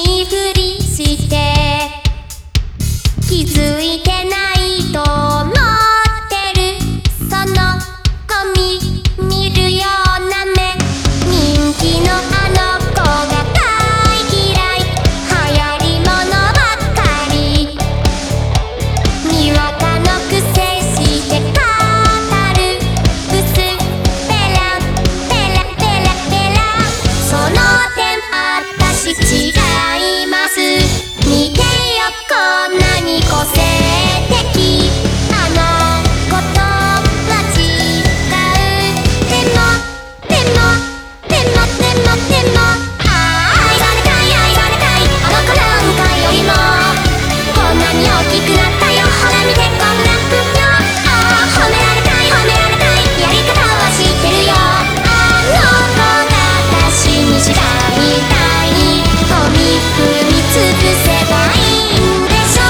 いふりして気づいてないと思ってるその子見るような目人気のあの子が大嫌い流行りものばっかりにわかのくせして語るうすペラペラペラペラその点私違います見てよこんなに個性的あの子とは違うでも愛されたい愛されたいあの子なんかよりもこんなに大きくなったよほら見てこんなふよああ褒められたい褒められたいやり方は知ってるよあの子が私にしたみたいに踏みつぶせばいいんでしょ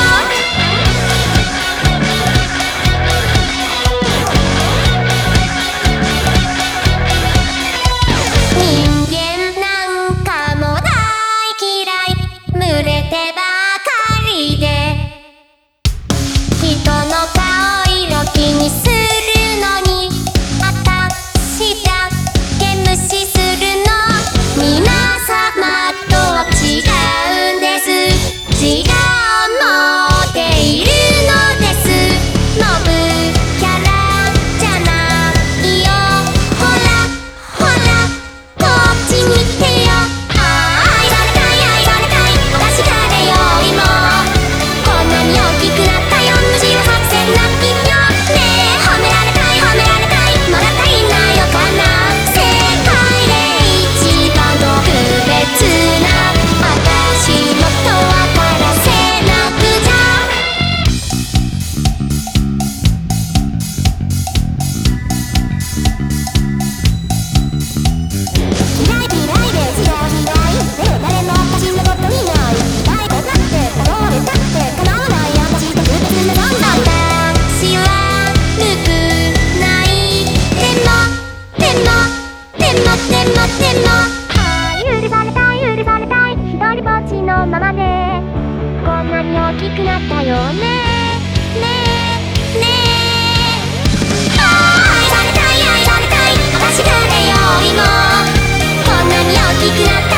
人間なんかも大嫌い群れてばかりで人の顔色気にするのにあたしだけ無視するの皆様とは違うんです違う思っているのですノブキャラじゃないよほらほらこっち見てよああ愛されたい愛されたい私誰よりもこんなに大きくなったよむしろ作戦ないよねえ褒められたい褒められたいまだ足りないのかな世界で一番特別な私もっと分からせなくちゃ嫌いで知らないでも誰も私のこと見ない嫌いだって踊れたって構わない私と特別な存在私はループないでもああ許されたい許されたい一人ぼっちのままでこんなに大きくなったよねねえねえああ愛されたい愛されたい私誰よりもこんなに大きくなった